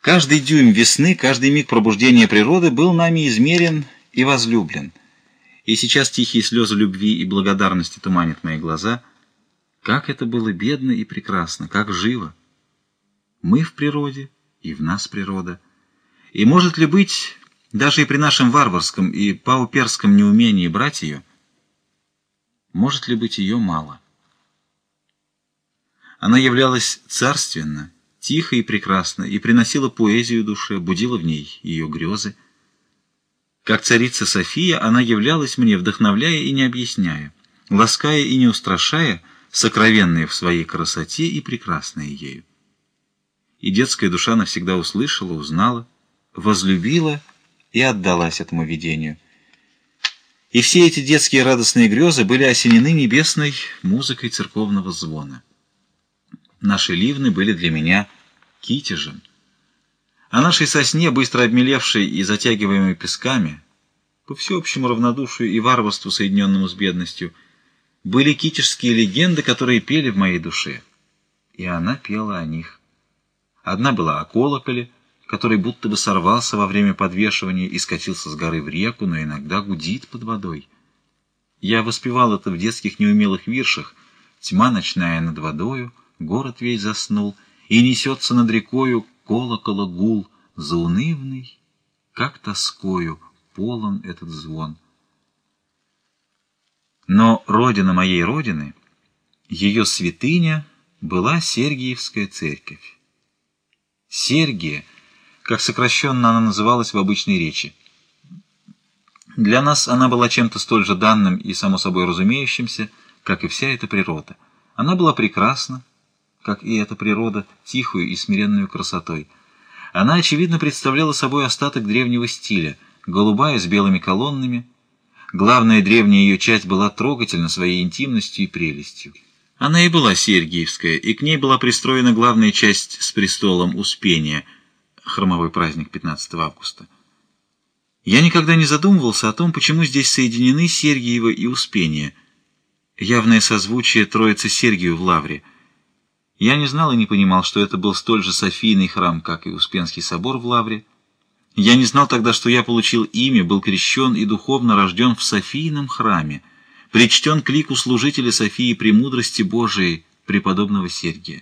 Каждый дюйм весны, каждый миг пробуждения природы был нами измерен и возлюблен. И сейчас тихие слезы любви и благодарности туманят мои глаза. Как это было бедно и прекрасно, как живо! Мы в природе, и в нас природа. И может ли быть, даже и при нашем варварском и пауперском неумении брать ее, может ли быть ее мало? Она являлась царственна, тихо и прекрасно, и приносила поэзию душе, будила в ней ее грезы. Как царица София, она являлась мне, вдохновляя и не объясняя, лаская и не устрашая, сокровенная в своей красоте и прекрасная ею. И детская душа навсегда услышала, узнала, возлюбила и отдалась этому видению. И все эти детские радостные грезы были осенены небесной музыкой церковного звона. Наши ливны были для меня китежем. О нашей сосне, быстро обмелевшей и затягиваемой песками, по всеобщему равнодушию и варварству, соединенному с бедностью, были китежские легенды, которые пели в моей душе. И она пела о них. Одна была о колоколе, который будто бы сорвался во время подвешивания и скатился с горы в реку, но иногда гудит под водой. Я воспевал это в детских неумелых виршах. Тьма ночная над водою, город весь заснул, и несется над рекою колокола гул, заунывный, как тоскою полон этот звон. Но родина моей родины, ее святыня, была Сергиевская церковь. Сергия, как сокращенно она называлась в обычной речи. Для нас она была чем-то столь же данным и само собой разумеющимся, как и вся эта природа. Она была прекрасна, как и эта природа, тихую и смиренную красотой. Она, очевидно, представляла собой остаток древнего стиля, голубая с белыми колоннами. Главная древняя ее часть была трогательна своей интимностью и прелестью. Она и была Сергиевская, и к ней была пристроена главная часть с престолом Успения, храмовой праздник 15 августа. Я никогда не задумывался о том, почему здесь соединены Сергиево и Успение, явное созвучие Троицы Сергию в Лавре. Я не знал и не понимал, что это был столь же Софийный храм, как и Успенский собор в Лавре. Я не знал тогда, что я получил имя, был крещен и духовно рожден в Софийном храме, причтен к лику служителя Софии премудрости Божией, преподобного Сергия.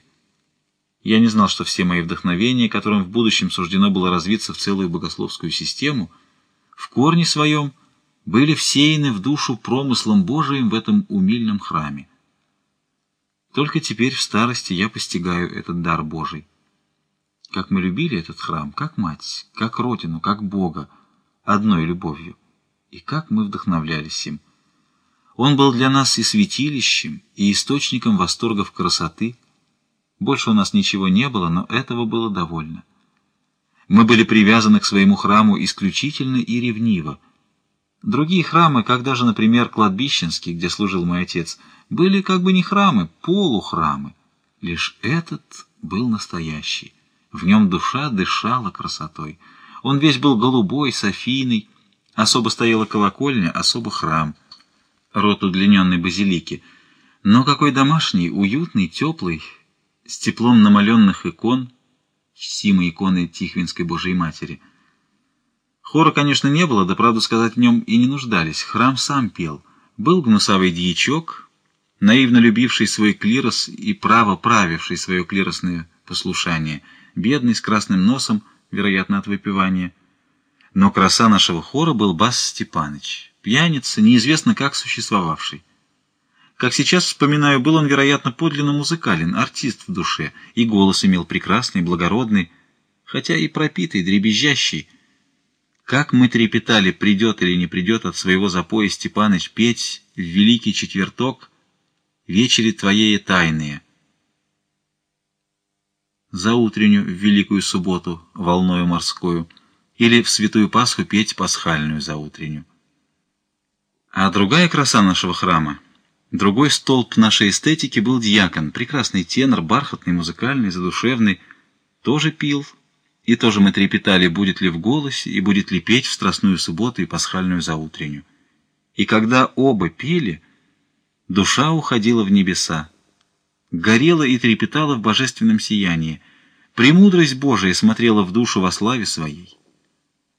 Я не знал, что все мои вдохновения, которым в будущем суждено было развиться в целую богословскую систему, в корне своем были всеяны в душу промыслом Божиим в этом умильном храме. Только теперь в старости я постигаю этот дар Божий. Как мы любили этот храм, как мать, как родину, как Бога, одной любовью, и как мы вдохновлялись им. Он был для нас и святилищем, и источником восторгов красоты. Больше у нас ничего не было, но этого было довольно. Мы были привязаны к своему храму исключительно и ревниво. Другие храмы, как даже, например, кладбищенский, где служил мой отец, были как бы не храмы, полухрамы. Лишь этот был настоящий. В нем душа дышала красотой. Он весь был голубой, софийный. Особо стояла колокольня, особо храм. Рот удлиненной базилики. Но какой домашний, уютный, теплый, с теплом намаленных икон, чтимой иконы Тихвинской Божией Матери. Хора, конечно, не было, да, правду сказать, в нем и не нуждались. Храм сам пел. Был гнусавый дьячок, наивно любивший свой клирос и право правивший свое клиросное послушание, бедный, с красным носом, вероятно, от выпивания. Но краса нашего хора был Бас Степаныч, пьяница, неизвестно как существовавший. Как сейчас вспоминаю, был он, вероятно, подлинно музыкален, артист в душе, и голос имел прекрасный, благородный, хотя и пропитый, дребезжащий. Как мы трепетали, придет или не придет от своего запоя Степаныч петь в великий четверток «Вечери твоей тайные», заутренню в великую субботу волною морскую, или в святую Пасху петь пасхальную заутренню. А другая краса нашего храма, другой столб нашей эстетики был дьякон, прекрасный тенор, бархатный, музыкальный, задушевный, тоже пил, и тоже мы трепетали, будет ли в голосе и будет ли петь в страстную субботу и пасхальную заутренню. И когда оба пели, душа уходила в небеса, горела и трепетала в божественном сиянии. Премудрость Божия смотрела в душу во славе своей.